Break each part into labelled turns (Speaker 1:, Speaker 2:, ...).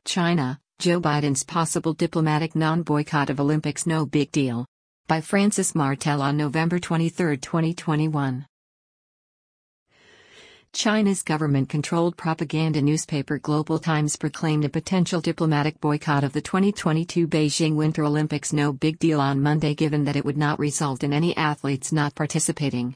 Speaker 1: China, Joe Biden's possible diplomatic non-boycott of Olympics no big deal. By Francis Martel on November 23, 2021. China's government-controlled propaganda newspaper Global Times proclaimed a potential diplomatic boycott of the 2022 Beijing Winter Olympics no big deal on Monday, given that it would not result in any athletes not participating.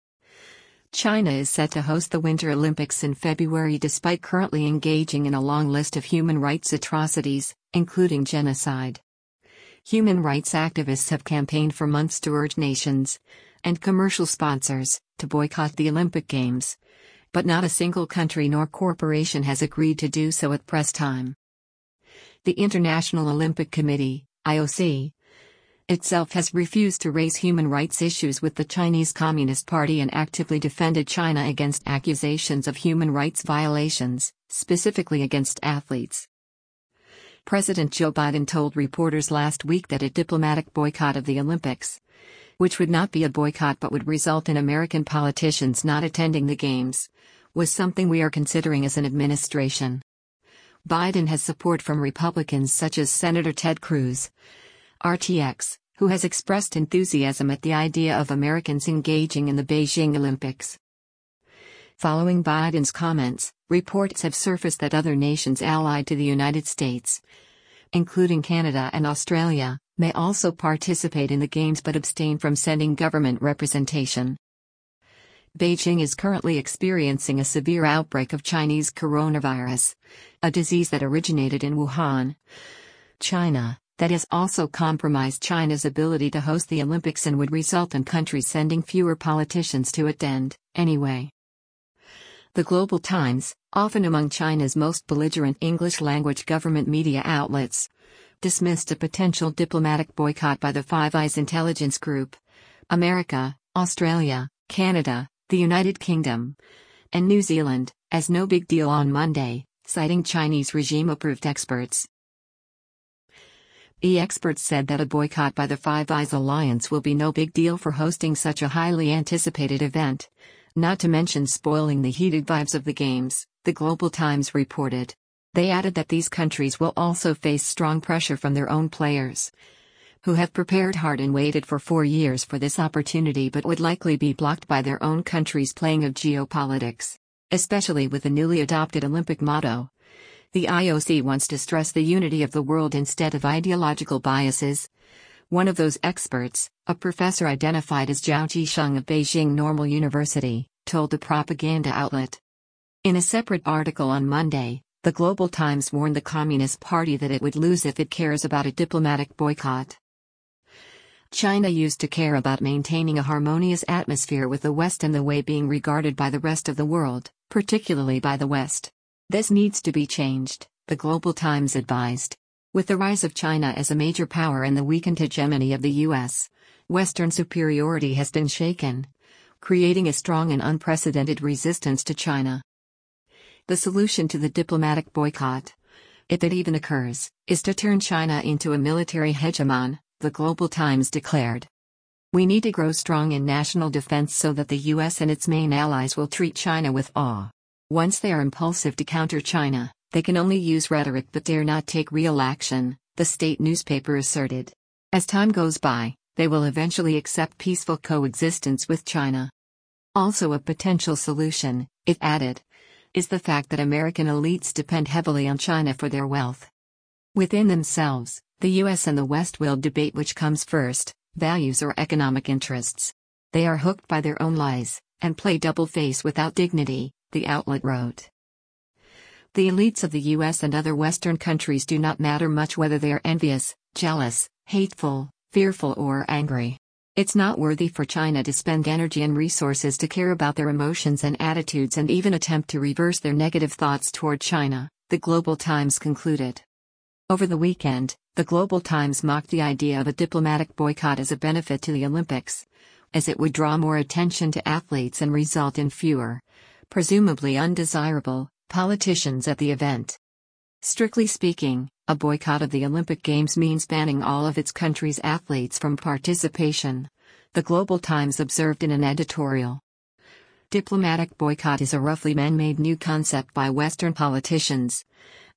Speaker 1: China is set to host the Winter Olympics in February despite currently engaging in a long list of human rights atrocities, including genocide. Human rights activists have campaigned for months to urge nations and commercial sponsors to boycott the Olympic Games, but not a single country nor corporation has agreed to do so at press time. The International Olympic Committee, IOC, itself has refused to raise human rights issues with the Chinese Communist Party and actively defended China against accusations of human rights violations, specifically against athletes. President Joe Biden told reporters last week that a diplomatic boycott of the Olympics, which would not be a boycott but would result in American politicians not attending the Games, was something we are considering as an administration. Biden has support from Republicans such as Senator Ted Cruz, RTX, who has expressed enthusiasm at the idea of Americans engaging in the Beijing Olympics. Following Biden's comments, reports have surfaced that other nations allied to the United States, including Canada and Australia, may also participate in the Games but abstain from sending government representation. Beijing is currently experiencing a severe outbreak of Chinese coronavirus, a disease that originated in Wuhan, China, that has also compromised China's ability to host the Olympics and would result in countries sending fewer politicians to attend, anyway. The Global Times, often among China's most belligerent English-language government media outlets, dismissed a potential diplomatic boycott by the Five Eyes intelligence group, America, Australia, Canada, the United Kingdom, and New Zealand, as no big deal on Monday, citing Chinese regime-approved experts. Experts said that a boycott by the Five Eyes Alliance will be no big deal for hosting such a highly anticipated event, not to mention spoiling the heated vibes of the Games, the Global Times reported. They added that these countries will also face strong pressure from their own players, who have prepared hard and waited for 4 years for this opportunity but would likely be blocked by their own countries' playing of geopolitics, especially with the newly adopted Olympic motto. The IOC wants to stress the unity of the world instead of ideological biases. One of those experts, a professor identified as Zhao Jisheng of Beijing Normal University, told the propaganda outlet. In a separate article on Monday, the Global Times warned the Communist Party that it would lose if it cares about a diplomatic boycott. China used to care about maintaining a harmonious atmosphere with the West and the way being regarded by the rest of the world, particularly by the West. This needs to be changed, the Global Times advised. With the rise of China as a major power and the weakened hegemony of the U.S., Western superiority has been shaken, creating a strong and unprecedented resistance to China. The solution to the diplomatic boycott, if it even occurs, is to turn China into a military hegemon, the Global Times declared. We need to grow strong in national defense so that the U.S. and its main allies will treat China with awe. Once they are impulsive to counter China, they can only use rhetoric but dare not take real action, the state newspaper asserted. As time goes by, they will eventually accept peaceful coexistence with China. Also a potential solution, it added, is the fact that American elites depend heavily on China for their wealth. Within themselves, the U.S. and the West will debate which comes first, values or economic interests. They are hooked by their own lies, and play double-face without dignity, the outlet wrote. The elites of the U.S. and other Western countries do not matter much whether they are envious, jealous, hateful, fearful or angry. It's not worthy for China to spend energy and resources to care about their emotions and attitudes and even attempt to reverse their negative thoughts toward China, the Global Times concluded. Over the weekend, the Global Times mocked the idea of a diplomatic boycott as a benefit to the Olympics, as it would draw more attention to athletes and result in fewer, presumably undesirable, politicians at the event. Strictly speaking, a boycott of the Olympic Games means banning all of its country's athletes from participation, the Global Times observed in an editorial. Diplomatic boycott is a roughly man-made new concept by Western politicians,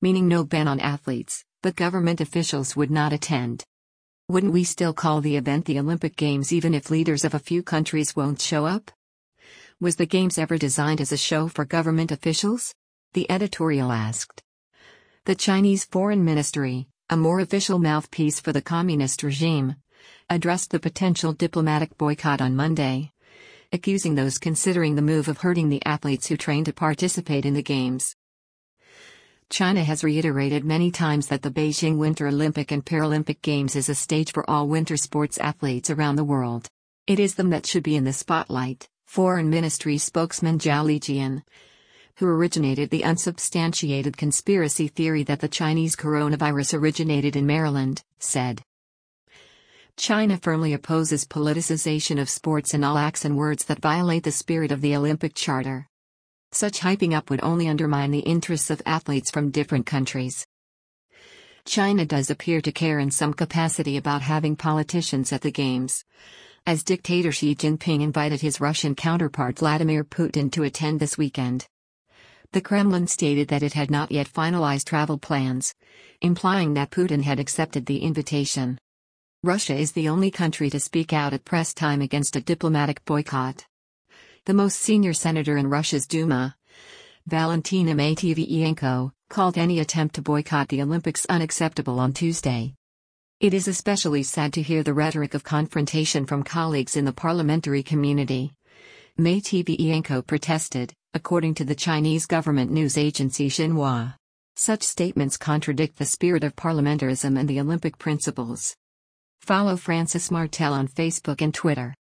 Speaker 1: meaning no ban on athletes, but government officials would not attend. Wouldn't we still call the event the Olympic Games even if leaders of a few countries won't show up? Was the Games ever designed as a show for government officials? The editorial asked. The Chinese Foreign Ministry, a more official mouthpiece for the communist regime, addressed the potential diplomatic boycott on Monday, accusing those considering the move of hurting the athletes who train to participate in the Games. China has reiterated many times that the Beijing Winter Olympic and Paralympic Games is a stage for all winter sports athletes around the world. It is them that should be in the spotlight, Foreign Ministry spokesman Zhao Lijian, who originated the unsubstantiated conspiracy theory that the Chinese coronavirus originated in Maryland, said. China firmly opposes politicization of sports and all acts and words that violate the spirit of the Olympic Charter. Such hyping up would only undermine the interests of athletes from different countries. China does appear to care in some capacity about having politicians at the Games, as dictator Xi Jinping invited his Russian counterpart Vladimir Putin to attend this weekend. The Kremlin stated that it had not yet finalized travel plans, implying that Putin had accepted the invitation. Russia is the only country to speak out at press time against a diplomatic boycott. The most senior senator in Russia's Duma, Valentina Matviyenko, called any attempt to boycott the Olympics unacceptable on Tuesday. It is especially sad to hear the rhetoric of confrontation from colleagues in the parliamentary community. Matviyenko protested, according to the Chinese government news agency Xinhua. Such statements contradict the spirit of parliamentarism and the Olympic principles. Follow Francis Martel on Facebook and Twitter.